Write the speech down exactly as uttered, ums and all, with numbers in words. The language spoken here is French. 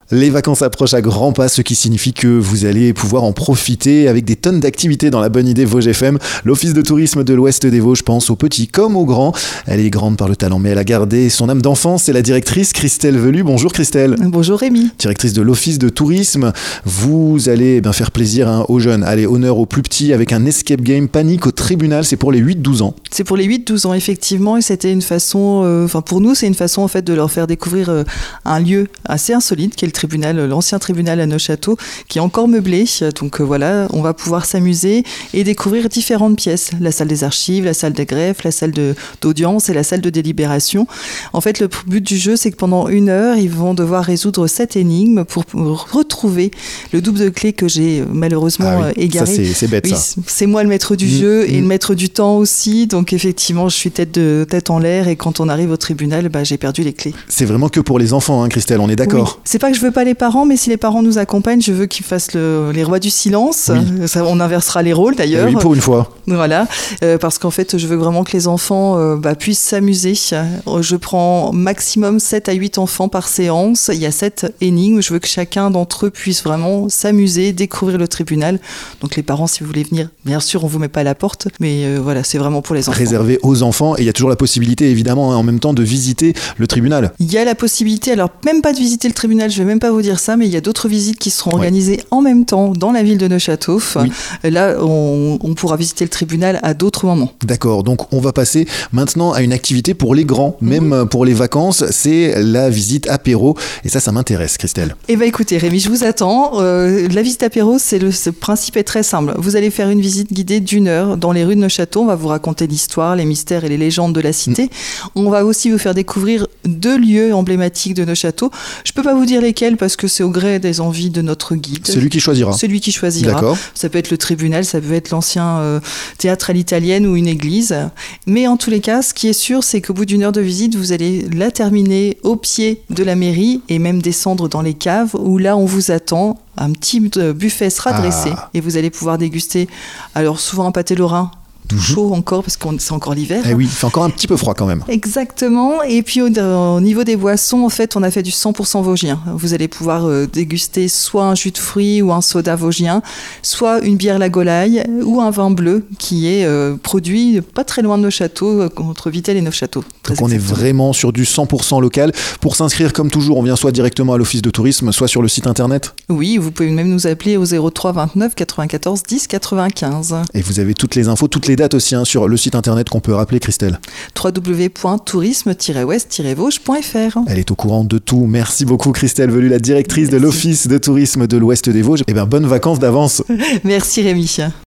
Les vacances approchent à grands pas, ce qui signifie que vous allez pouvoir en profiter avec des tonnes d'activités dans la bonne idée Vosges F M. L'Office de tourisme de l'Ouest des Vosges pense aux petits comme aux grands. Elle est grande par le talent, mais elle a gardé son âme d'enfant. C'est la directrice Christelle Velu. Bonjour Christelle. Bonjour Rémi. Directrice de l'Office de tourisme. Vous allez eh bien, faire plaisir hein, aux jeunes. Allez, honneur aux plus petits avec un escape game panique au tribunal. C'est pour les huit douze ans. C'est pour les huit douze ans, effectivement. Et c'était une façon, euh, enfin pour nous, c'est une façon en fait de leur faire découvrir euh, un lieu assez insolite qui est le tribunal, l'ancien tribunal à Neufchâteau, qui est encore meublé. Donc euh, voilà, on va pouvoir s'amuser et découvrir différentes pièces. La salle des archives, la salle des greffes, la salle de, d'audience et la salle de délibération. En fait, le but du jeu, c'est que pendant une heure, ils vont devoir résoudre sept énigmes pour, pour retrouver le double de clé que j'ai malheureusement ah oui, égaré. Ça, c'est, c'est bête, oui, ça. C'est moi le maître du mmh, jeu et mmh. le maître du temps aussi. Donc effectivement, je suis tête, de, tête en l'air et quand on arrive au tribunal, bah, j'ai perdu les clés. C'est vraiment que pour les enfants, hein, Christelle, on est d'accord. Oui. C'est pas que je veux pas les parents, mais si les parents nous accompagnent, je veux qu'ils fassent le, les rois du silence. Oui. Ça, on inversera les rôles d'ailleurs. Oui, pour une fois. Voilà, euh, parce qu'en fait, je veux vraiment que les enfants euh, bah, puissent s'amuser. Je prends maximum sept à huit enfants par séance. Il y a sept énigmes. Je veux que chacun d'entre eux puisse vraiment s'amuser, découvrir le tribunal. Donc les parents, si vous voulez venir, bien sûr, on vous met pas à la porte, mais euh, voilà, c'est vraiment pour les enfants. Réservé aux enfants, et il y a toujours la possibilité, évidemment, hein, en même temps, de visiter le tribunal. Il y a la possibilité, alors même pas de visiter le tribunal, je vais même pas vous dire ça, mais il y a d'autres visites qui seront organisées ouais. en même temps dans la ville de Neufchâteau. Oui. Là, on, on pourra visiter le tribunal à d'autres moments. D'accord, donc on va passer maintenant à une activité pour les grands, même mmh. pour les vacances, c'est la visite apéro, et ça, ça m'intéresse, Christelle. Eh bien écoutez Rémi, je vous attends. Euh, la visite apéro, c'est le, le principe est très simple. Vous allez faire une visite guidée d'une heure dans les rues de Neufchâteau, on va vous raconter l'histoire, les mystères et les légendes de la cité. Mmh. On va aussi vous faire découvrir deux lieux emblématiques de Neufchâteau. Je ne peux pas vous dire lesquels parce que c'est au gré des envies de notre guide. Celui qui choisira. Celui qui choisira. D'accord. Ça peut être le tribunal, ça peut être l'ancien euh, théâtre à l'italienne ou une église. Mais en tous les cas, ce qui est sûr, c'est qu'au bout d'une heure de visite, vous allez la terminer au pied de la mairie et même descendre dans les caves où là, on vous attend. Un petit buffet sera dressé ah. et vous allez pouvoir déguster alors souvent un pâté lorrain. Tout chaud encore parce que c'est encore l'hiver. Eh oui, il fait encore un petit peu froid quand même. Exactement. Et puis au, au niveau des boissons, en fait, on a fait du cent pour cent vosgien. Vous allez pouvoir euh, déguster soit un jus de fruits ou un soda vosgien, soit une bière Lagolaye ou un vin bleu qui est euh, produit pas très loin de Neufchâteau, euh, entre Vittel et Neufchâteau. Donc on est vraiment sur du cent pour cent local. Pour s'inscrire, comme toujours, on vient soit directement à l'office de tourisme, soit sur le site internet. Oui, vous pouvez même nous appeler au zéro trois vingt-neuf quatre-vingt-quatorze dix quatre-vingt-quinze. Et vous avez toutes les infos, toutes les dates aussi hein, sur le site internet qu'on peut rappeler, Christelle. w w w point tourisme tiret ouest tiret vosges point f r. Elle est au courant de tout. Merci beaucoup Christelle Velu, la directrice Merci. de l'Office de tourisme de l'Ouest des Vosges. Et bien bonnes vacances d'avance. Merci Rémi.